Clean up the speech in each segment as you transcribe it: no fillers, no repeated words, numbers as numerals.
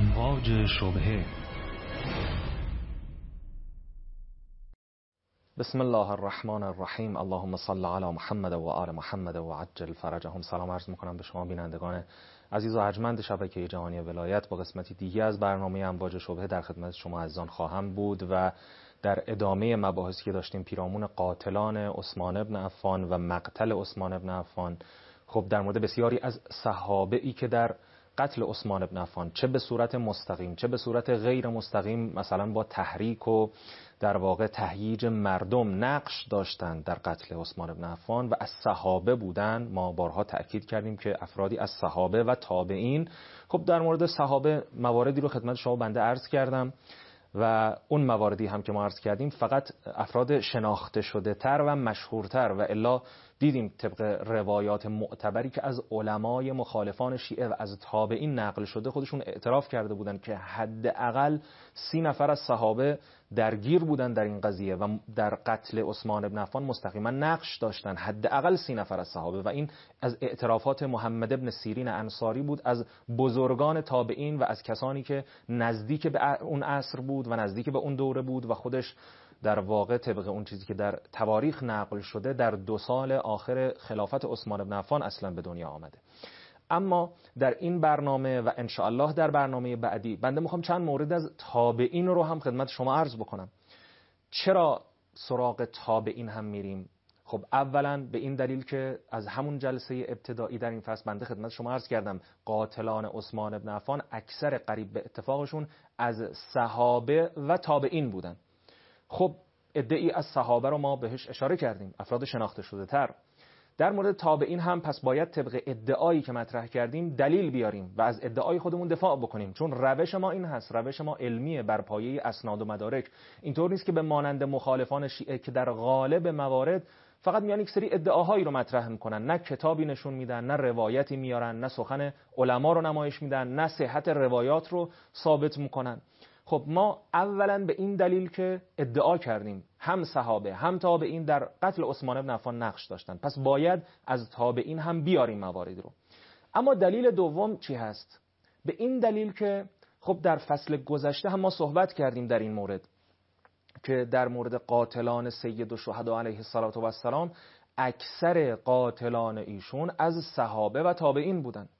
امواج شبهه. بسم الله الرحمن الرحیم. اللهم صل علی محمد و آل محمد و عجل فرجهم. سلام عرض میکنم به شما بینندگان عزیز و ارجمند شبکه جهانی ولایت. با قسمتی دیگه از برنامه امواج شبهه در خدمت شما عزیزان خواهم بود و در ادامه مباحثی که داشتیم پیرامون قاتلان عثمان بن عفان و مقتل عثمان بن عفان، خب در مورد بسیاری از صحابه‌ای که در قتل عثمان بن عفان چه به صورت مستقیم چه به صورت غیر مستقیم، مثلا با تحریک و در واقع تهییج مردم نقش داشتند در قتل عثمان بن عفان و از صحابه بودن، ما بارها تأکید کردیم که افرادی از صحابه و تابعین. خب در مورد صحابه مواردی رو خدمت شما بنده عرض کردم و اون مواردی هم که ما عرض کردیم فقط افراد شناخته شده تر و مشهورتر، و الا دیدیم طبق روایات معتبری که از علمای مخالفان شیعه و از تابعین نقل شده خودشون اعتراف کرده بودن که حداقل 30 نفر از صحابه درگیر بودن در این قضیه و در قتل عثمان بن عفان مستقیما نقش داشتن، حداقل 30 نفر از صحابه. و این از اعترافات محمد بن سیرین انصاری بود، از بزرگان تابعین و از کسانی که نزدیک به اون عصر بود و نزدیک به اون دوره بود و خودش در واقع طبق اون چیزی که در تواریخ نقل شده در 2 سال آخر خلافت عثمان بن عفان اصلا به دنیا آمده. اما در این برنامه و انشاءالله در برنامه بعدی بنده میخوام چند مورد از تابعین رو هم خدمت شما عرض بکنم. چرا سراغ تابعین هم میریم؟ خب اولا به این دلیل که از همون جلسه ابتدایی در این فصل بنده خدمت شما عرض کردم قاتلان عثمان بن عفان اکثر قریب به اتفاقشون از صحابه و تابعین بودن. خب عده‌ای از صحابه رو ما بهش اشاره کردیم، افراد شناخته شده تر. در مورد تابعین هم پس باید طبق ادعایی که مطرح کردیم دلیل بیاریم و از ادعای خودمون دفاع بکنیم، چون روش ما این هست، روش ما علمیه بر پایه اسناد و مدارک. اینطور نیست که به مانند مخالفان شیعه که در غالب موارد فقط میان یک سری ادعاهایی رو مطرح میکنن، نه کتابی نشون میدن، نه روایتی میارن، نه سخن علما رو نمایش میدن، نه صحت روایات رو ثابت میکنن. خب ما اولا به این دلیل که ادعا کردیم هم صحابه هم تابعین در قتل عثمان بن عفان نقش داشتن، پس باید از تابعین هم بیاریم موارد رو. اما دلیل دوم چی هست؟ به این دلیل که خب در فصل گذشته هم ما صحبت کردیم در این مورد که در مورد قاتلان سید الشهدا علیه السلام اکثر قاتلان ایشون از صحابه و تابعین بودن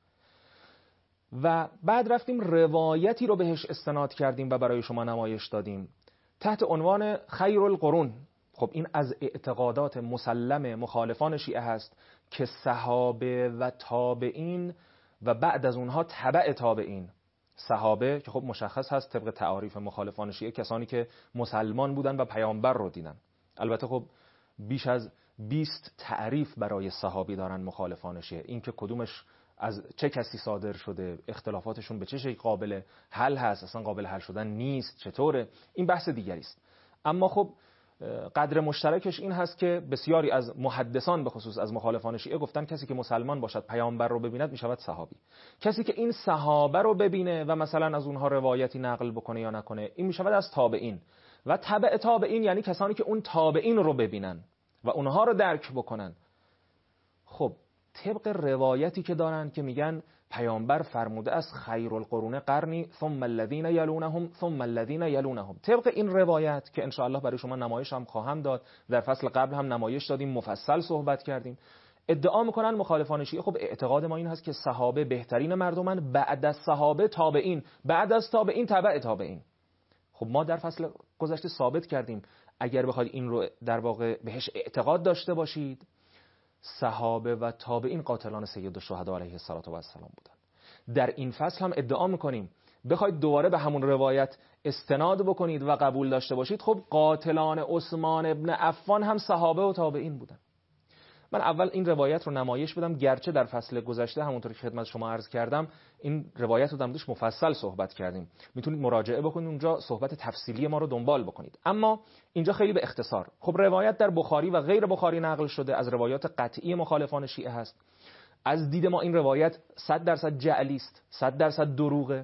و بعد رفتیم روایتی رو بهش استناد کردیم و برای شما نمایش دادیم تحت عنوان خیر القرون. خب این از اعتقادات مسلم مخالفان شیعه هست که صحابه و تابعین و بعد از اونها تبع تابعین، صحابه که خب مشخص هست طبق تعاریف مخالفان شیعه کسانی که مسلمان بودن و پیامبر رو دیدن. البته خب بیش از 20 تعریف برای صحابی دارن مخالفان شیعه، این که کدومش از چه کسی صادر شده، اختلافاتشون به چه شکل قابل حل هست، اصلا قابل حل شدن نیست، چطوره، این بحث دیگری است. اما خب قدر مشترکش این هست که بسیاری از محدثان به خصوص از مخالفان شیعه گفتن کسی که مسلمان باشد پیامبر رو ببیند میشود صحابی. کسی که این صحابه رو ببینه و مثلا از اونها روایتی نقل بکنه یا نکنه این میشود از تابعین. و تبع تابعین یعنی کسانی که اون تابعین رو ببینن و اونها رو درک بکنن. خب طبق روایتی که دارن که میگن پیامبر فرموده است خیر القرون قرنی ثم الذین یلونهم ثم الذین یلونهم، طبق این روایت که انشاءالله برای شما نمایش هم خواهم داد، در فصل قبل هم نمایش دادیم، مفصل صحبت کردیم، ادعا میکنن مخالفان شیعه خب اعتقاد ما این هست که صحابه بهترین مردمن، بعد از صحابه تابعین، بعد از تابعین تبع تابعین. خب ما در فصل گذشته ثابت کردیم اگر بخواید این رو در واقع بهش اعتقاد داشته باشید صحابه و تابعین قاتلان سید الشهدا علیه السلام بودن. در این فصل هم ادعا میکنیم بخواید دوباره به همون روایت استناد بکنید و قبول داشته باشید خب قاتلان عثمان بن عفان هم صحابه و تابعین بودن. من اول این روایت رو نمایش بدم، گرچه در فصل گذشته همونطور که خدمت شما عرض کردم این روایت رو در موردش مفصل صحبت کردیم، میتونید مراجعه بکنید اونجا، صحبت تفصیلی ما رو دنبال بکنید. اما اینجا خیلی به اختصار. خب روایت در بخاری و غیر بخاری نقل شده، از روایات قطعی مخالفان شیعه هست. از دید ما این روایت 100% جعلی است، 100% دروغه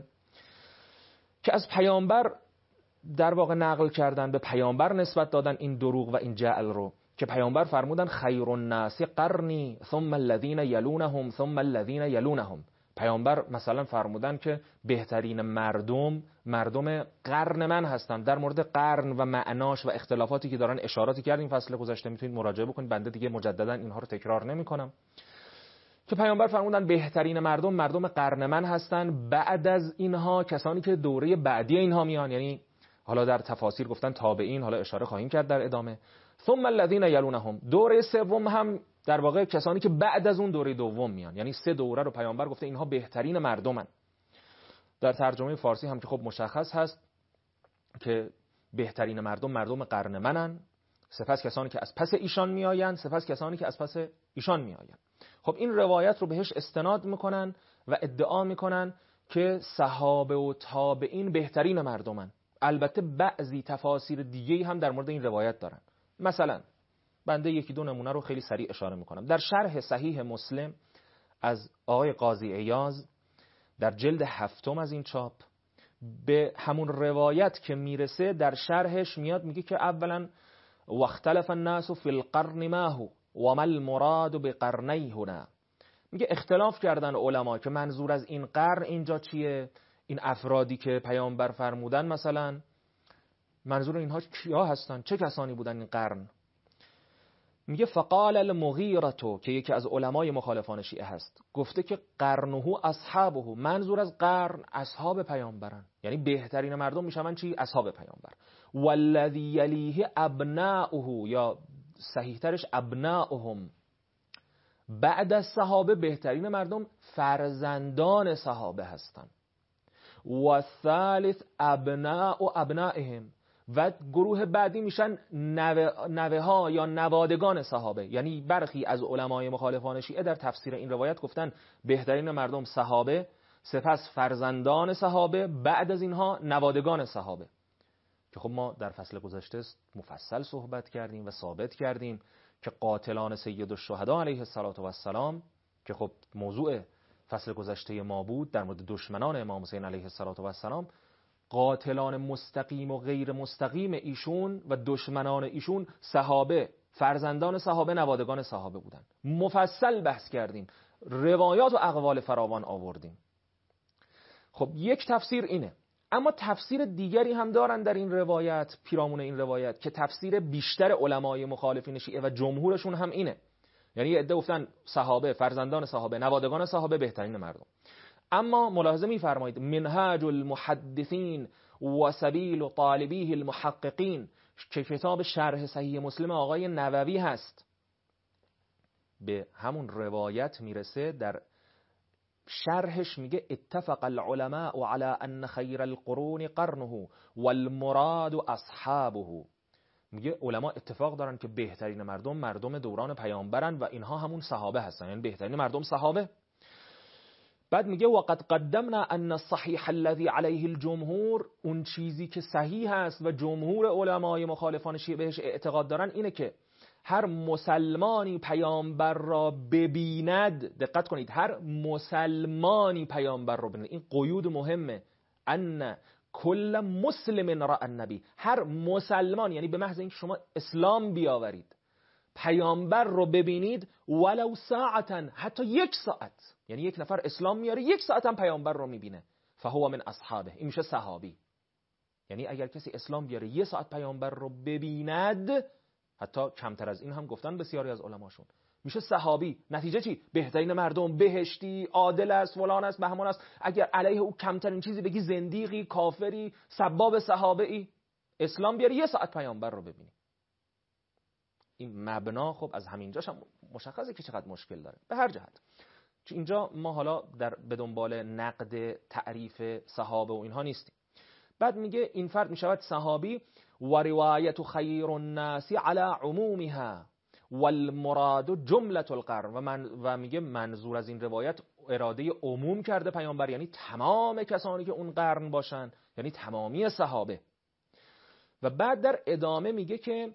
که از پیامبر در واقع نقل کردن، به پیامبر نسبت دادن این دروغ و این جعل رو که پیامبر فرمودن خیر الناس قرنی ثم الذین یلونهم ثم الذین یلونهم، پیامبر مثلا فرمودن که بهترین مردم قرن من هستن. در مورد قرن و معناش و اختلافاتی که دارن اشاراتی کردیم فصل گذشته، میتونید مراجعه بکنید، بنده دیگه مجددا اینها رو تکرار نمی‌کنم. که پیامبر فرمودن بهترین مردم قرن من هستن، بعد از اینها کسانی که دوره بعدی اینها میان، یعنی حالا در تفاسیر گفتن تابعین، حالا اشاره خواهیم کرد در ادامه. ثم الذين يلونهم، دوره سوم هم در واقع کسانی که بعد از اون دوره دوم میان، یعنی 3 دوره رو پیامبر گفته اینها بهترین مردمن. در ترجمه فارسی هم که خب مشخص هست که بهترین مردم قرن منن، سپس کسانی که از پس ایشان میآیند، سپس کسانی که از پس ایشان میآیند. خب این روایت رو بهش استناد میکنن و ادعا میکنن که صحابه و تابعین بهترین مردمن. البته بعضی تفاسیر دیگه هم در مورد این روایت دارن. مثلا بنده یکی دو نمونه رو خیلی سریع اشاره میکنم. در شرح صحیح مسلم از آقای قاضی عیاض در جلد 7 از این چاپ به همون روایت که میرسه در شرحش میاد میگه که اولا واختلف الناس فی القرن ما هو و ما المراد بقرنی هنا. میگه اختلاف کردن علما که منظور از این قرن اینجا چیه، این افرادی که پیامبر فرمودن مثلا منظور اینها کیا هستن، چه کسانی بودن این قرن. میگه فقال المغیرة که یکی از علمای مخالفان شیعه هست گفته که قرنه اصحابه، منظور از قرن اصحاب پیامبرن، یعنی بهترین مردم میشن چی؟ اصحاب پیامبر. والذی یلیه ابناؤه، یا صحیح ترش ابناؤهم، بعد از صحابه بهترین مردم فرزندان صحابه هستن. و ثالث ابناء ابنائهم، و گروه بعدی میشن نوه ها یا نوادگان صحابه. یعنی برخی از علمای مخالفان شیعه در تفسیر این روایت گفتن بهترین مردم صحابه، سپس فرزندان صحابه، بعد از اینها نوادگان صحابه. که خب ما در فصل گذشته مفصل صحبت کردیم و ثابت کردیم که قاتلان سید الشهدا علیه السلام که خب موضوع فصل گذشته ما بود در مورد دشمنان امام حسین علیه السلام، قاتلان مستقیم و غیر مستقیم ایشون و دشمنان ایشون صحابه، فرزندان صحابه، نوادگان صحابه بودن. مفصل بحث کردیم، روایات و اقوال فراوان آوردیم. خب یک تفسیر اینه، اما تفسیر دیگری هم دارن در این روایت، پیرامون این روایت، که تفسیر بیشتر علمای مخالفین شیعه و جمهورشون هم اینه. یعنی عده گفتن صحابه، فرزندان صحابه، نوادگان صحابه بهترین مردم. اما ملاحظه می‌فرمایید منهاج المحدثین و سبیل طالبیه المحققین که کتاب شرح صحیح مسلم آقای نووی هست، به همون روایت میرسه. در شرحش میگه اتفق العلماء على ان خیر القرون قرنه والمراد اصحابه. میگه علما اتفاق دارن که بهترین مردم دوران پیامبرن و اینها همون صحابه هستن، یعنی بهترین مردم صحابه. بعد میگه وقد قدمنا ان الصحيح الذي عليه الجمهور، اون چیزی که صحیح است و جمهور علمای مخالفان شیعه بهش اعتقاد دارن اینه که هر مسلمانی پیامبر را ببیند، دقت کنید، هر مسلمانی پیامبر را ببیند، این قیود مهمه، ان کل مسلم را النبی، هر مسلمان، یعنی به محض اینکه شما اسلام بیاورید پیامبر رو ببینید، ولو ساعتا، حتی 1 ساعت، یعنی یک نفر اسلام میاره 1 ساعت هم پیامبر رو میبینه، فهو من اصحابه، این میشه صحابی. یعنی اگر کسی اسلام بیاره 1 ساعت پیامبر رو ببیند، حتی کمتر از این هم گفتن بسیاری از علماشون، میشه صحابی. نتیجه چی؟ بهترین مردم، بهشتی، عادل است، فلان است، بهمان است. اگر علیه او کمترین چیزی بگی زندیقی، کافری، سباب صحابه ای، اسلام بیاره 1 ساعت پیامبر رو ببینی. این مبنا خب از همینجاش هم مشخصه که چقدر مشکل داره. به هر جهت اینجا ما حالا به دنبال نقد تعریف صحابه و اینها نیستیم. بعد میگه این فرد میشود صحابی و روایت خیر الناس علی عمومها والمراد جمله القرن، و میگه منظور از این روایت اراده عموم کرده پیامبر، یعنی تمام کسانی که اون قرن باشن، یعنی تمامی صحابه. و بعد در ادامه میگه که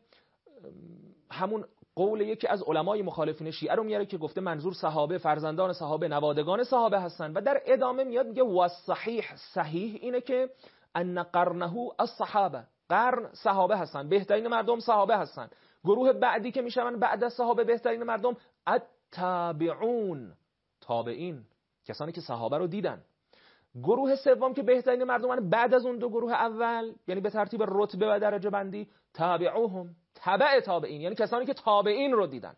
همون قول یکی از علمای مخالفین شیعه رو میاره که گفته منظور صحابه، فرزندان صحابه، نوادگان صحابه هستن. و در ادامه میاد میگه صحیح اینه که ان قرنه الصحابه، قرن صحابه هستن، بهترین مردم صحابه هستن. گروه بعدی که میشن بعد از صحابه بهترین مردم التابعون، تابعین، کسانی که صحابه رو دیدن. گروه سوم که بهترین مردمان بعد از اون دو گروه اول، یعنی به ترتیب رتبه و درجه بندی، تابعوهم، تبع تابعین، یعنی کسانی که تابعین رو دیدن.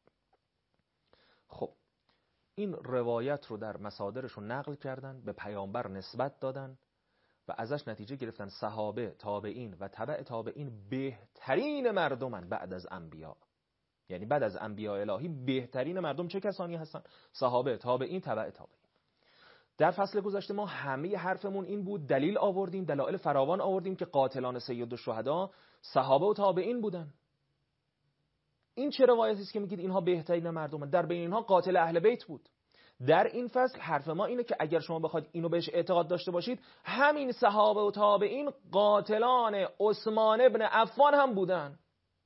خب این روایت رو در مصادرشون نقل کردن، به پیامبر نسبت دادن و ازش نتیجه گرفتن صحابه، تابعین و تبع تابعین بهترین مردمن بعد از انبیا. یعنی بعد از انبیاء الهی بهترین مردم چه کسانی هستن؟ صحابه، تابعین، تبع تابعین. در فصل گذشته ما همه حرفمون این بود، دلیل آوردیم، دلایل فراوان آوردیم که قاتلان سید الشهدا صحابه و تابعین بودن. این چه روایتی است که میگید اینها بهترین مردمن؟ در بین اینها قاتل اهل بیت بود. در این فصل حرف ما اینه که اگر شما بخواید اینو بهش اعتقاد داشته باشید، همین صحابه و تابعین قاتلان عثمان ابن عفان هم بودن.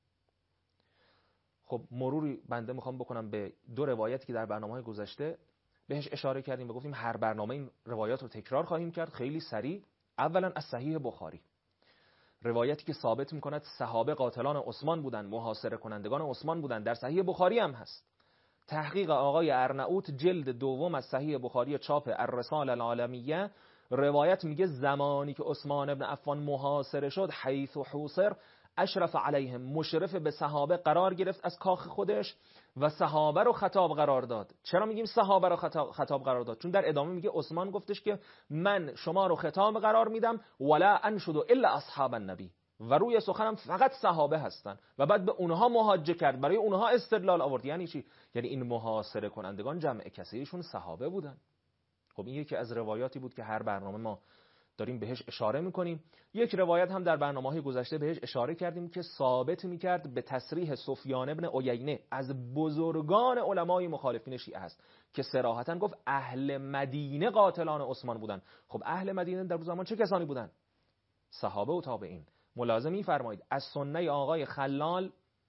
خب مروری بنده میخوام بکنم به دو روایتی که در برنامه‌های گذشته بهش اشاره کردیم و گفتیم هر برنامه این روایات رو تکرار خواهیم کرد خیلی سریع. اولا از صحیح بخاری، روایتی که ثابت میکند صحابه قاتلان عثمان بودن، محاصره کنندگان عثمان بودن، در صحیح بخاری هم هست. تحقیق آقای ارناؤوط جلد دوم از صحیح بخاری چاپ الرساله العالمیه، روایت میگه زمانی که عثمان ابن عفان محاصره شد، حیث حوصر اشرف علیهم، مشرف به صحابه قرار گرفت از کاخ خودش و صحابه رو خطاب قرار داد. چرا میگیم صحابه رو خطاب قرار داد؟ چون در ادامه میگه عثمان گفتش که من شما رو خطاب قرار میدم ولا انشد الا اصحاب النبی، و روی سخنم فقط صحابه هستن، و بعد به اونها محاجه کرد، برای اونها استدلال آورد. یعنی چی؟ یعنی این محاصره کنندگان جمع کثیرشون صحابه بودن. خب این یکی از روایاتی بود که هر برنامه ما داریم بهش اشاره میکنیم. یک روایت هم در برنامه‌های گذشته بهش اشاره کردیم که ثابت میکرد به تصریح سفیان ابن عیینه از بزرگان علمای مخالفین شیعه است که صراحتاً گفت اهل مدینه قاتلان عثمان بودن. خب اهل مدینه در اون زمان چه کسانی بودن؟ صحابه و تابعین. ملاحظه می‌فرمایید از سنه آقای خلال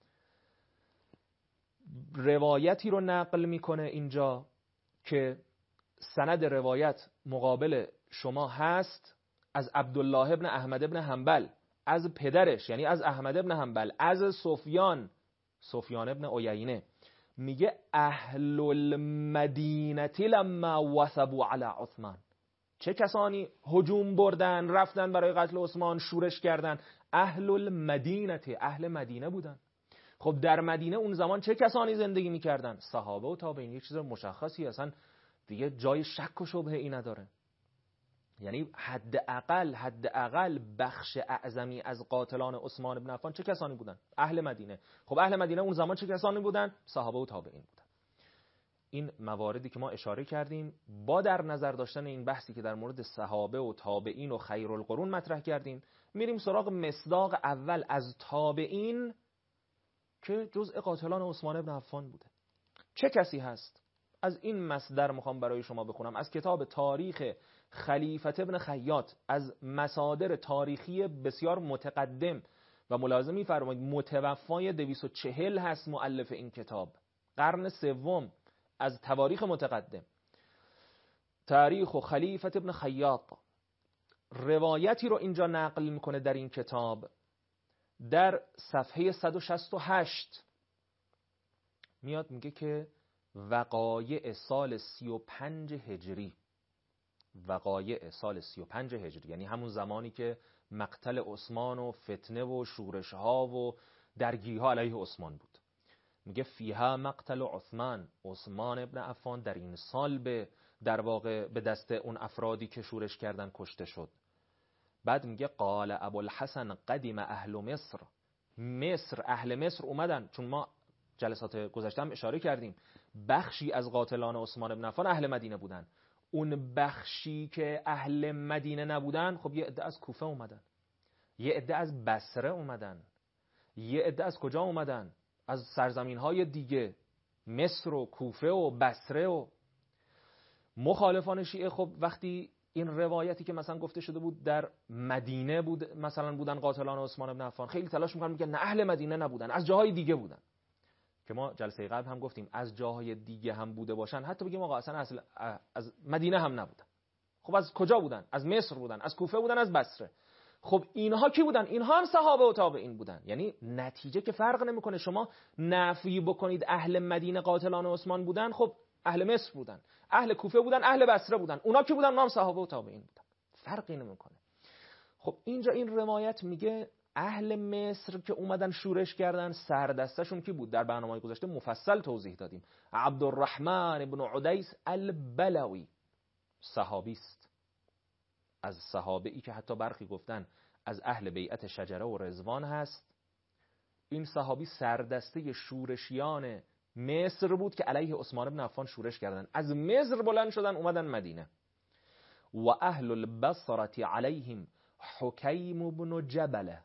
روایتی رو نقل میکنه اینجا که سند روایت مقابل شما هست از عبدالله ابن احمد ابن حنبل، از پدرش یعنی از احمد ابن حنبل، از سفیان ابن عیینه، میگه اهل المدینه لما وثبوا علی عثمان، چه کسانی هجوم بردن رفتن برای قتل عثمان شورش کردن؟ اهل المدینه، اهل مدینه بودن. خب در مدینه اون زمان چه کسانی زندگی میکردن؟ صحابه و تابعین. یک چیز مشخصی اصلا دیگه جای شک و شبهه ای نداره. یعنی حداقل بخش اعظمی از قاتلان عثمان بن عفان چه کسانی بودن؟ اهل مدینه. خب اهل مدینه اون زمان چه کسانی بودن؟ صحابه و تابعین بودن. این مواردی که ما اشاره کردیم با در نظر داشتن این بحثی که در مورد صحابه و تابعین و خیرالقرون مطرح کردیم، میریم سراغ مصداق اول از تابعین که جزء قاتلان عثمان بن عفان بوده. چه کسی هست؟ از این مصدر میخوام برای شما بخونم، از کتاب تاریخ خلیفه ابن خیاط، از مصادر تاریخی بسیار متقدم و ملاحظه می‌فرمایید متوفای 240 هست مؤلف این کتاب، قرن سوم، از تواریخ متقدم. تاریخ خلیفه ابن خیاط روایتی رو اینجا نقل میکنه در این کتاب. در صفحه 168 میاد میگه که وقایع سال 35 هجری، وقایع سال 35 هجری یعنی همون زمانی که مقتل عثمان و فتنه و شورش ها و درگیری ها علیه عثمان بود. میگه فیها مقتل عثمان ابن عفان، در این سال در واقع به دست اون افرادی که شورش کردن کشته شد. بعد میگه قال ابوالحسن قدیم اهل مصر، اهل مصر اومدن، چون ما جلسات گذشته هم اشاره کردیم بخشی از قاتلان عثمان ابن عفان اهل مدینه بودن. اون بخشی که اهل مدینه نبودن، خب یه عده از کوفه اومدن، یه عده از بصره اومدن، یه عده از کجا اومدن؟ از سرزمین‌های دیگه، مصر و کوفه و بصره. و مخالفان شیعه خب وقتی این روایتی که مثلا گفته شده بود در مدینه بود مثلا بودن قاتلان عثمان بن عفان، خیلی تلاش می‌کردن میگن نه اهل مدینه نبودن، از جاهای دیگه بودن. که ما جلسه قبل هم گفتیم از جاهای دیگه هم بوده باشن، حتی بگیم آقا اصلا از مدینه هم نبودن، خب از کجا بودن؟ از مصر بودن، از کوفه بودن، از بصره. خب اینها کی بودن؟ اینها هم صحابه و تابعین بودن. یعنی نتیجه که فرق نمیکنه، شما نفی بکنید اهل مدینه قاتلان عثمان بودن، خب اهل مصر بودن، اهل کوفه بودن، اهل بصره بودن. اونا کی بودن؟ نام صحابه و تابعین بودن. فرقی نمیکنه. خب اینجا این روایت میگه اهل مصر که اومدن شورش کردن سردستشون کی بود؟ در برنامه‌های گذشته مفصل توضیح دادیم. عبدالرحمن ابن عدیس البلوی صحابی است، از صحابه‌ای که حتی برخی گفتن از اهل بیعت شجره و رضوان هست. این صحابی سردسته شورشیان مصر بود که علیه عثمان بن عفان شورش کردن. از مصر بلند شدن اومدن مدینه. و اهل البصره علیهم حکیم بن جبله،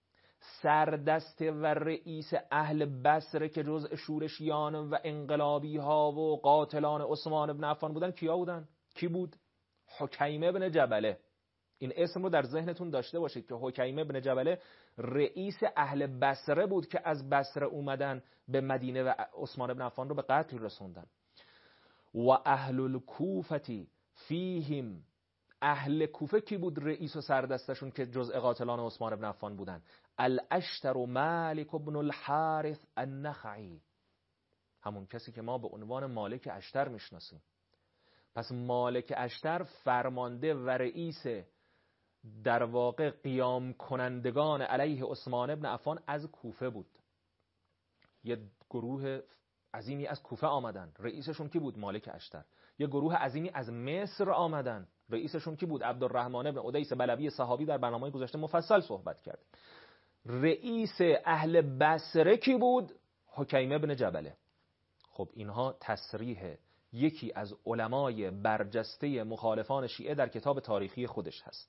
سردسته و رئیس اهل بصره که جزء شورشیان و انقلابی ها و قاتلان عثمان بن عفان بودن کیا بودن؟ کی بود؟ حکیم بن جبله. این اسم رو در ذهنتون داشته باشید که حکیم بن جبله رئیس اهل بصره بود که از بصره اومدن به مدینه و عثمان بن عفان رو به قتل رسوندن. و اهل الکوفه فیهم، اهل کوفه کی بود رئیس و سردستشون که جزء قاتلان عثمان بن عفان بودن؟ الاشتر مالک بن الحارث النخعی، همون کسی که ما به عنوان مالک اشتر میشناسیم. پس مالک اشتر فرمانده و رئیس در واقع قیام کنندگان علیه عثمان بن عفان از کوفه بود. یه گروه عظیمی از کوفه آمدن، رئیسشون کی بود؟ مالک اشتر. یه گروه عظیمی از مصر آمدن، رئیسشون کی بود؟ عبدالرحمن بن عدیس بلوی صحابی، در برنامه گذشته مفصل صحبت کرد. رئیس اهل بصره کی بود؟ حکیم بن جبله. خب اینها تصریح یکی از علمای برجسته مخالفان شیعه در کتاب تاریخی خودش هست.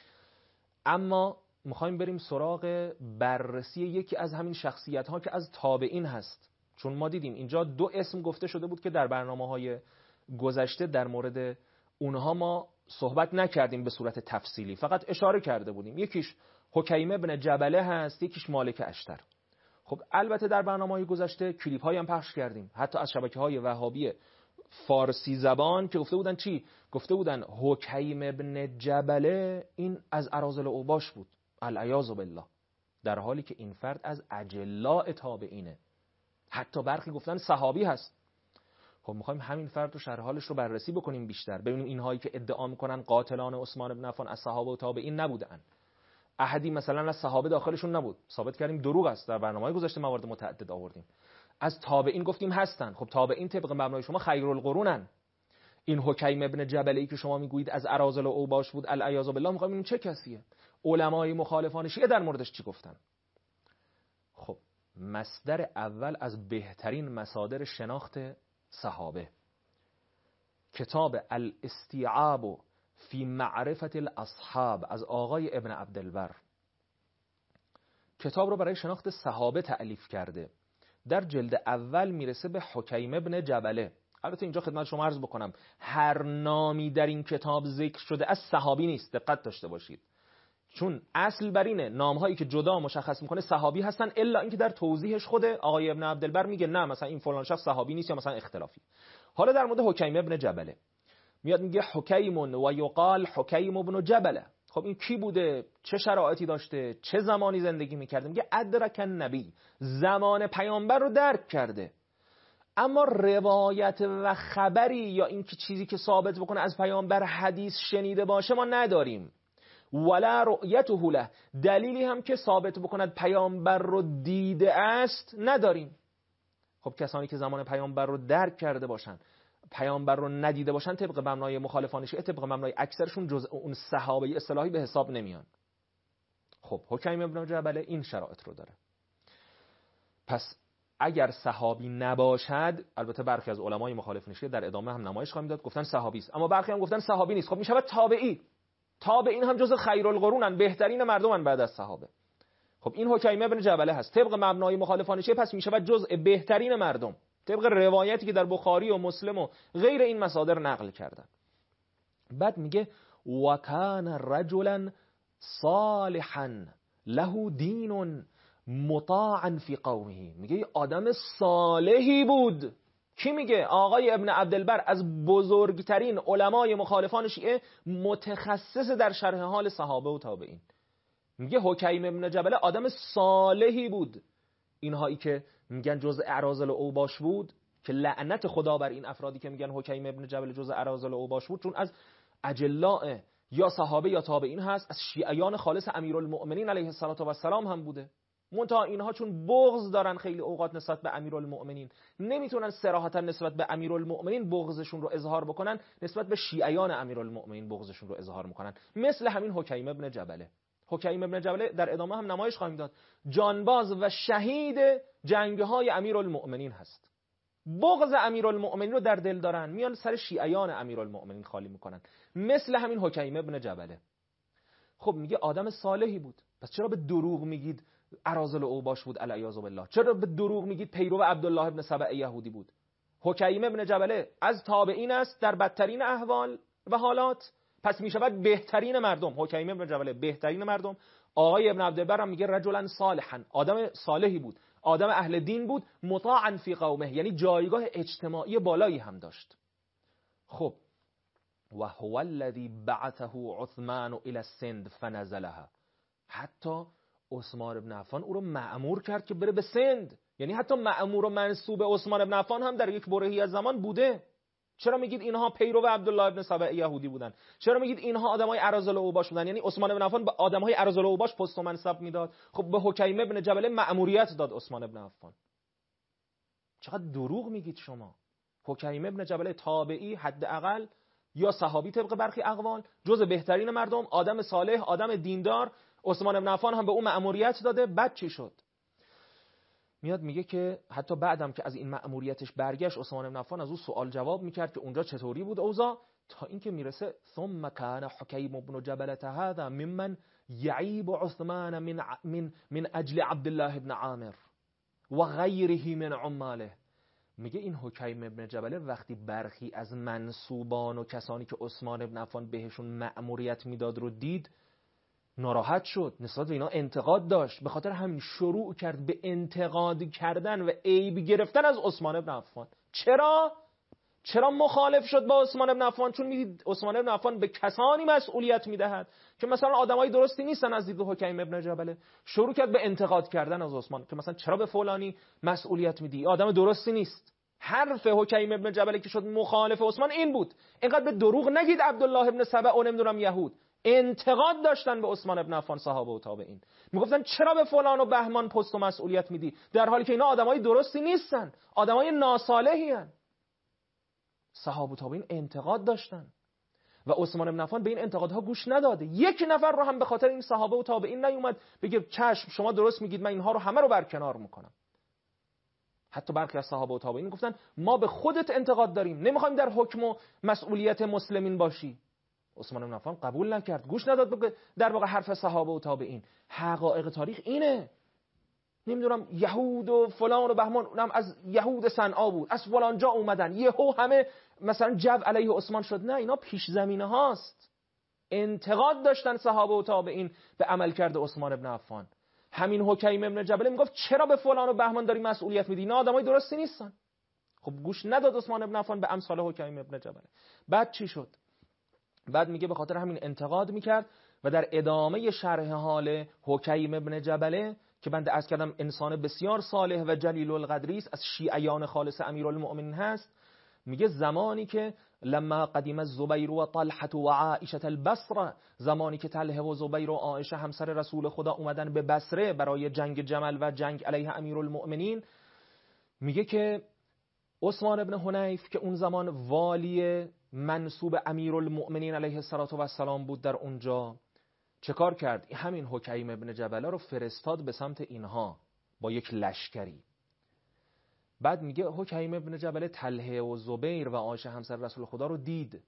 اما میخوایم بریم سراغ بررسی یکی از همین شخصیت ها که از تابعین هست، چون ما دیدیم اینجا دو اسم گفته شده بود که در برنامه‌های گذشته در مورد اونها ما صحبت نکردیم به صورت تفصیلی، فقط اشاره کرده بودیم. یکیش حکیم بن جبله هست، یکیش مالک اشتر. خب البته در برنامه‌های گذشته کلیپ‌هایی هم پخش کردیم، حتی از شبکه‌های وهابی فارسی زبان که گفته بودن چی؟ گفته بودن حکیم بن جبله این از اراذل اوباش بود، العیاذ بالله، در حالی که این فرد از اجلاء تابعینه. حتی برخی گفتن صحابی هست. خب میخوایم همین فرد رو شرح حالش رو بررسی بکنیم بیشتر، ببینیم اینهایی که ادعا میکنن قاتلان عثمان بن عفان از صحابه و تابعین نبودن، احدی مثلا از صحابه داخلشون نبود، ثابت کردیم دروغ است. در برنامه‌های گذشته موارد متعدد آوردیم. از تابعین گفتیم هستن. خب تابعین طبق مبنای شما خیرالقرونن. این حکیم ابن جبلی که شما میگویید از اراذل و اوباش بود، العیاذ بالله، میخوایم ببینیم چه کسیه، علمای مخالفان شیعه در موردش چی گفتن. خب مصدر اول از بهترین مصادر شناخت صحابه، کتاب الاستیعاب فی معرفت الاصحاب از آقای ابن عبدالبر، کتاب رو برای شناخت صحابه تألیف کرده. در جلد اول میرسه به حکیم ابن جبله. البته اینجا خدمت شما عرض بکنم هر نامی در این کتاب ذکر شده از صحابی نیست، دقت داشته باشید، چون اصل بر اینه نامهایی که جدا مشخص میکنه صحابی هستن، الا اینکه در توضیحش خود آقای ابن عبدالبر میگه نه مثلا این فلان شخص صحابی نیست یا مثلا اختلافی. حالا در مورد حکیم ابن جبله میاد میگه حکیم و یقال حکیم ابن جبله. خب این کی بوده؟ چه شرایطی داشته؟ چه زمانی زندگی میکرده؟ میگه ادرک النبی، زمان پیامبر رو درک کرده، اما روایت و خبری یا این که چیزی که ثابت بکنه از پیامبر حدیث شنیده باشه ما نداریم. ولا رؤیته له، دلیلی هم که ثابت بکند پیامبر رو دیده است نداریم. خب کسانی که زمان پیامبر رو درک کرده باشن، پیامبر رو ندیده باشن، طبق مبنای مخالفان شیعه، طبق مبنای اکثرشون جزء اون صحابه اصطلاحی به حساب نمیان. خب حکیم ابن جبله این شرایط رو داره. پس اگر صحابی نباشد، البته برخی از علمای مخالفین شیعه در ادامه هم نمایش خواهیم داد گفتن صحابی است، اما برخی هم گفتن صحابی نیست. خب میشود تابعی. تابعین هم جزء خیرالقرونن، بهترین مردمن بعد از صحابه. خب این حکیم ابن جبله هست طبق مبنای مخالفان شیعه، پس میشود جزء بهترین مردم طبق روایتی که در بخاری و مسلم و غیر این مصادر نقل کردن. بعد میگه و کان رجلا صالحا له دین مطاعا فی قومه، میگه آدم صالحی بود. کی میگه؟ آقای ابن عبدالبر از بزرگترین علمای مخالفان شیعه، متخصص در شرح حال صحابه و تابعین. میگه حکیم ابن جبله آدم صالحی بود. اینهایی که میگن جزء اراذل و اوباش بود، که لعنت خدا بر این افرادی که میگن حکیم ابن جبل جزء اراذل اوباش بود، چون از اجلاء یا صحابه یا تابعین هست، از شیعیان خالص امیرالمؤمنین علیه السلام هم بوده. منتها اینها چون بغض دارن خیلی اوقات نسبت به امیرالمؤمنین، نمیتونن صراحتا نسبت به امیرالمؤمنین بغضشون رو اظهار بکنن، نسبت به شیعیان امیرالمؤمنین بغضشون رو اظهار میکنن. مثل همین حکیم ابن جبله. حکیم ابن جبله در ادامه هم نمایش خواهیم داد، جانباز و شهید جنگ‌های امیرالمؤمنین هست. بغض امیرالمؤمنین رو در دل دارن، میان سر شیعیان امیرالمؤمنین خالی میکنن. مثل همین حکیم ابن جبله. خب میگه آدم صالحی بود، پس چرا به دروغ میگید اراذل اوباش بود العیاذ بالله؟ چرا به دروغ میگید پیرو عبدالله ابن سبع یهودی بود؟ حکیم ابن جبله از تابعین است در بدترین احوال و حالات، پس میشود بهترین مردم. حکیم ابن جبله بهترین مردم. آقای ابن عبدالبر هم میگه رجلا صالحا، آدم صالحی بود، آدم اهل دین بود، مطاعا فی قومه، یعنی جایگاه اجتماعی بالایی هم داشت. خب و هو الذی بعثه عثمان الى السند فنزلها، حتی عثمان بن عفان او رو مأمور کرد که بره به سند، یعنی حتی مأمور و منصوب عثمان بن عفان هم در یک برهه‌ای از زمان بوده. چرا میگید اینها پیرو عبدالله ابن سبع یهودی بودن؟ چرا میگید اینها آدمای اراذل اوباش بودن؟ یعنی عثمان بن عفان به آدمای اراذل اوباش پست و منصب میداد. خب به حکیم ابن جبله مأموریت داد عثمان بن عفان. چقدر دروغ میگید شما. حکیم ابن جبله تابعی حداقل یا صحابی طبق برخی اقوال، جز بهترین مردم، آدم صالح، آدم دیندار، عثمان بن عفان هم به اون مأموریت داده. بعد چی شد؟ میاد میگه که حتی بعدم که از این مأموریتش برگشت، عثمان بن عفان از او سوال جواب میکرد که اونجا چطوری بود اوضاع، تا اینکه میرسه ثم كان حکیم ابن جبله هذا ممن يعيب عثمان من اجل عبدالله ابن عامر و غیره من عماله. میگه این حکیم ابن جبله وقتی برخی از منصوبان و کسانی که عثمان بن عفان بهشون مأموریت میداد رو دید، ناراحت شد، نسبت به اینا انتقاد داشت، به خاطر همین شروع کرد به انتقاد کردن و عیب گرفتن از عثمان بن عفان. چرا مخالف شد با عثمان بن عفان؟ چون میدید عثمان بن عفان به کسانی مسئولیت میدهد که مثلا آدمای درستی نیستن از دید حکیم ابن جبله. شروع کرد به انتقاد کردن از عثمان که مثلا چرا به فلانی مسئولیت میدی، آدم درستی نیست. حرف حکیم ابن جبله که شد مخالف عثمان این بود، اینقدر به دروغ نگید عبدالله ابن سبع و نمیدونم یهود. انتقاد داشتن به عثمان ابن عفان صحابه و تابعین، میگفتن چرا به فلان و بهمان پست و مسئولیت میدی، در حالی که اینا آدمای درستی نیستن، آدمای ناصالحی ان. صحابه و تابعین انتقاد داشتن و عثمان بن عفان به این انتقادها گوش نداده. یک نفر رو هم به خاطر این صحابه و تابعین نیومد بگه چشم شما درست میگید، من اینها رو همه رو برکنار میکنم. حتی برخی از صحابه و تابعین گفتن ما به خودت انتقاد داریم، نمیخوایم در حکم و مسئولیت مسلمین باشی. عثمان بن عفان قبول نکرد، گوش نداد در واقع حرف صحابه و تابعین. حقایق تاریخ اینه. نمیدونم یهود و فلان و بهمان، اونم از یهود صنعا بود، از فلان جا اومدن، یهو همه مثلا جو علیه عثمان شد. نه، اینا پیش زمینه هاست. انتقاد داشتن صحابه و تابعین به عملکرد عثمان بن عفان. همین حکیم ابن جبله میگفت چرا به فلان و بهمان داری مسئولیت میدی، اینا آدمای درستی نیستن. خب گوش نداد عثمان بن عفان به امثال حکیم ابن جبله. بعد چی شد؟ بعد میگه به خاطر همین انتقاد میکرد و در ادامه شرح حال حکیم ابن جبله که بنده عرض کردم انسان بسیار صالح و جلیل القدری است، از شیعیان خالص امیرالمؤمنین هست، میگه زمانی که لما قدیم الزبیر و طلحه و عائشه البصره، زمانی که طلحه و زبیر و عائشه همسر رسول خدا اومدن به بصره برای جنگ جمل و جنگ علیه امیرالمؤمنین، میگه که عثمان ابن حنیف که اون زمان والی منصوب امیرالمؤمنین علیه السلام بود در اونجا، چه کار کرد؟ همین حکیم ابن جبله رو فرستاد به سمت اینها با یک لشکری. بعد میگه حکیم ابن جبله طلحه و زبیر و عایشه همسر رسول خدا رو دید،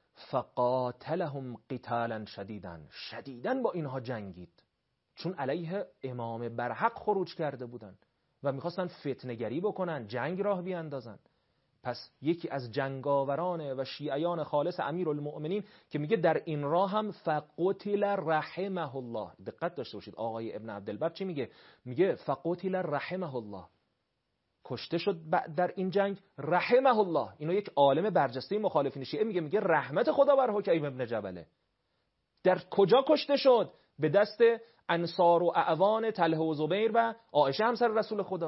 فقاتلهم قتالا شدیداً با اینها جنگید، چون علیه امام برحق خروج کرده بودن و میخواستن فتنه‌گری بکنن، جنگ راه بیاندازن. پس یکی از جنگاوران و شیعیان خالص امیرالمؤمنین که میگه در این راه هم فقتل رحمه الله، دقت داشته باشید آقای ابن عبدالبر چی میگه؟ میگه فقتل رحمه الله، کشته شد در این جنگ رحمه الله. اینو یک عالم برجسته مخالفین شیعه میگه رحمت خدا بر حکیم ابن جبله. در کجا کشته شد؟ به دست انصار و اعوان طلحه و زبیر و عایشه همسر رسول خدا.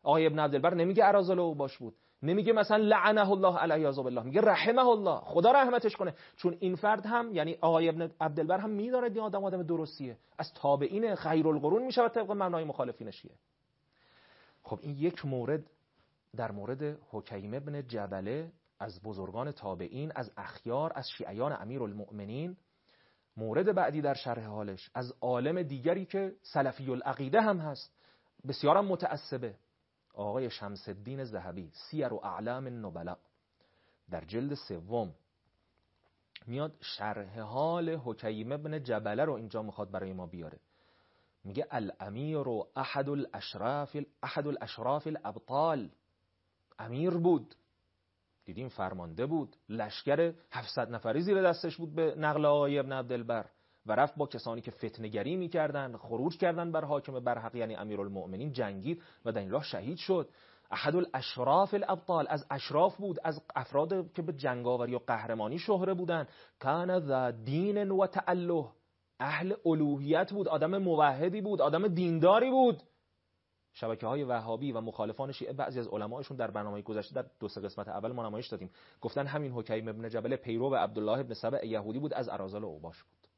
آقای ابن عبدالبر نمیگه اراذل اوباش بود، نمیگه مثلا لعنه الله علیه بالله، میگه رحمه الله، خدا رحمتش کنه. چون این فرد هم یعنی آقای ابن عبدالبر هم میداره این آدم درستیه، از تابعین خیرالقرون میشه طبق مبنای مخالفین شیعه. خب این یک مورد در مورد حکیم بن جبله از بزرگان تابعین، از اخیار، از شیعیان امیرالمؤمنین. مورد بعدی در شرح حالش از عالم دیگری که سلفی العقیده هم هست، بسیارم متعصبه، آقای شمس الدین ذهبی، سیر و اعلام النبلاء، در جلد 3 میاد شرح حال حکیم بن جبله رو اینجا میخواد برای ما بیاره. میگه الامیر و احد الاشراف الابطال، امیر بود، دیدیم فرمانده بود، لشکر 700 نفری زیر دستش بود به نقل آقای ابن عبدالبر و رفت با کسانی که فتنه‌گری می‌کردن، خروج کردن بر حاکم برحق یعنی امیرالمؤمنین، جنگید و در این راه شهید شد. احد الاشراف الابطال، از اشراف بود، از افراد که به جنگاوری و قهرمانی شهره بودن. کان ذا دین و تعله، اهل الوهیت بود، آدم موحدی بود، آدم دینداری بود. شبکه‌های وهابی و مخالفان شیعه بعضی از علمایشون در برنامه گذشته در 2 قسمت اول ما نمایش دادیم، گفتن همین حکیم ابن جبله پیرو عبدالله ابن سبع یهودی بود، از اراذل اوباش بود.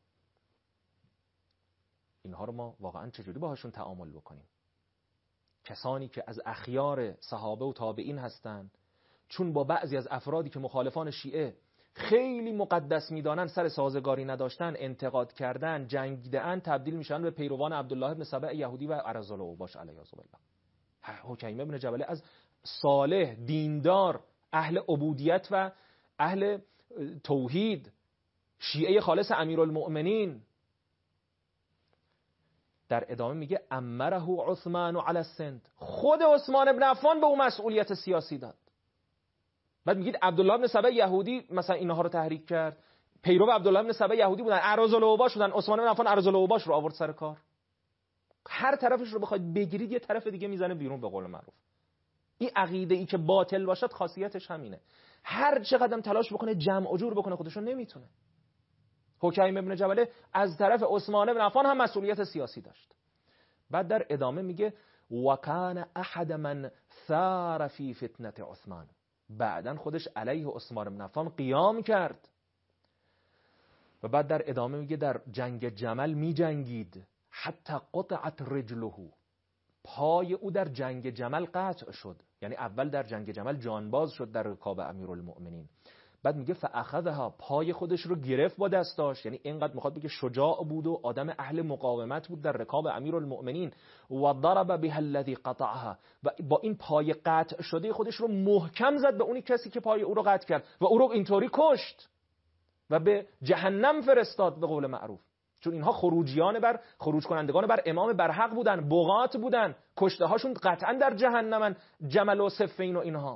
اینها رو ما واقعا چجوری باهاشون تعامل بکنیم؟ کسانی که از اخیار صحابه و تابعین هستند، چون با بعضی از افرادی که مخالفان شیعه خیلی مقدس میدانن سر سازگاری نداشتن، انتقاد کردن، جنگیدن، تبدیل میشن به پیروان عبدالله ابن سبع یهودی و اراذل اوباش علیه الله. حکیم ابن جبله از صالح، دیندار، اهل عبودیت و اهل توحید، شیعه خالص امیرالمؤمنین. در ادامه میگه امره عثمان علی السند، خود عثمان ابن عفان به او مسئولیت سیاسی داد. بعد میگید عبدالله ابن سبع یهودی مثلا اینها رو تحریک کرد، پیرو عبدالله ابن سبع یهودی بودن، اراذل اوباش بودن، عثمان ابن عفان اراذل اوباش رو آورد سر کار. هر طرفش رو بخواید بگیرید یه طرف دیگه میزنه بیرون، به قول معروف. این عقیده ای که باطل باشد خاصیتش همینه، هر چقدر تلاش بکنه جمع و جور بکنه خودشون نمیتونه. حکیم ابن جبله از طرف عثمان ابن عفان هم مسئولیت سیاسی داشت. بعد در ادامه میگه وکان احد من ثار فی فتنه عثمان، بعدن خودش علیه عثمان بن عفان قیام کرد. و بعد در ادامه میگه در جنگ جمل می جنگید، حتی قطعت رجله، پای او در جنگ جمل قطع شد، یعنی اول در جنگ جمل جانباز شد در رکاب امیرالمؤمنین. بعد میگه فاخذها، پای خودش رو گرفت با دستاش، یعنی اینقدر میخواد بگه شجاع بود و آدم اهل مقاومت بود در رکاب امیرالمؤمنین. و ضرب بها الذی قطعها، و با این پای قطع شده خودش رو محکم زد به اونی کسی که پای او رو قطع کرد و او رو اینطوری کشت و به جهنم فرستاد به قول معروف. چون اینها خروج کنندگان بر امام برحق بودن، بغات بودن، کشته هاشون قطعا در جهنمن، جمل و صفین و اینها.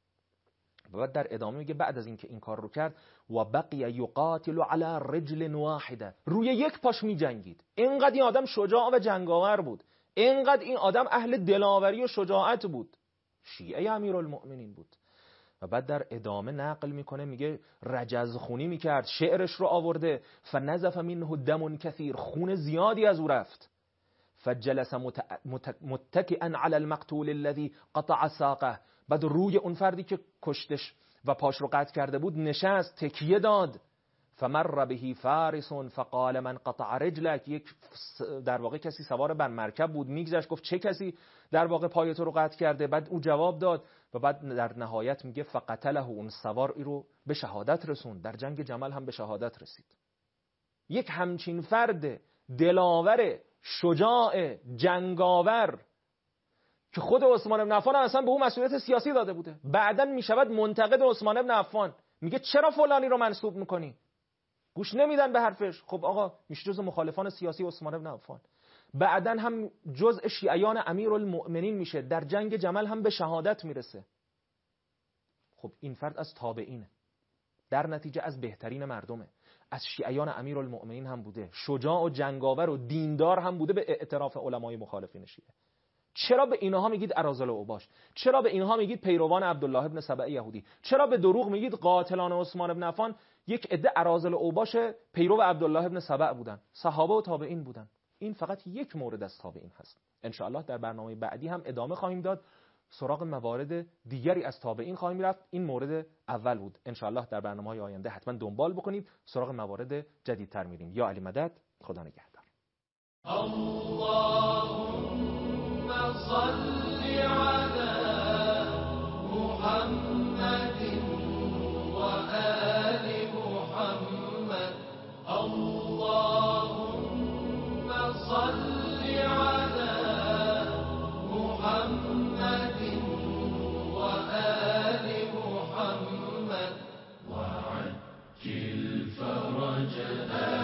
و بعد در ادامه میگه بعد از اینکه این کار رو کرد و بقی یقاتل علی رجل واحده، روی یک پاش می جنگید. اینقدر این آدم شجاع و جنگاور بود، اینقدر این آدم اهل دلاوری و شجاعت بود، شیعه امیرالمؤمنین بود. و بعد در ادامه نقل میکنه، میگه رجزخونی میکرد، شعرش رو آورده، فنزف منه دم کثیر، خون زیادی از او رفت. فجلس متکئا علی المقتول الذي قطع ساقه، بعد روی اون فردی که کشتش و پاش رو قطع کرده بود نشست، تکیه داد. فمر به فارس فقال من قطع رجلک، یک در واقع کسی سوار بر مرکب بود میگذشت، گفت چه کسی در واقع پای تو رو قطع کرده؟ بعد او جواب داد و بعد در نهایت میگه فقتله، اون سوار ای رو به شهادت رسوند، در جنگ جمل هم به شهادت رسید. یک همچین فرد دلاور، شجاع، جنگاور که خود عثمان بن عفان اصلا به اون مسئولیت سیاسی داده بوده، بعداً میشود منتقد عثمان بن عفان، میگه چرا فلانی رو منسوب میکنی؟ گوش نمیدن به حرفش. خب آقا میشه جزء مخالفان سیاسی عثمان بن عفان، بعداً هم جزء شیعیان امیرالمؤمنین میشه، در جنگ جمل هم به شهادت میرسه. خب این فرد از تابعینه، در نتیجه از بهترین مردمه، از شیعیان امیرالمؤمنین هم بوده، شجاع و جنگاور و دیندار هم بوده به اعتراف علمای مخالفین شیعه. چرا به اینها میگید اراذل اوباش؟ چرا به اینها میگید پیروان عبدالله ابن سبع یهودی؟ چرا به دروغ میگید قاتلان عثمان بن عفان یک عده اراذل اوباش پیرو عبدالله ابن سبع بودن، صحابه و تابعین بودن؟ این فقط یک مورد از تابعین هست. ان شاء الله در برنامه بعدی هم ادامه خواهیم داد، سراغ موارد دیگری از تابعین خواهیم رفت. این مورد اول بود. ان شاء الله در برنامه‌های آینده حتما دنبال بکنید، سراغ موارد جدیدتر میریم. یا علی مدد، خدا نگهدار. اللهم صل علی محمد و آل محمد. اللهم صل علی محمد و آل محمد وعجل فرجنا.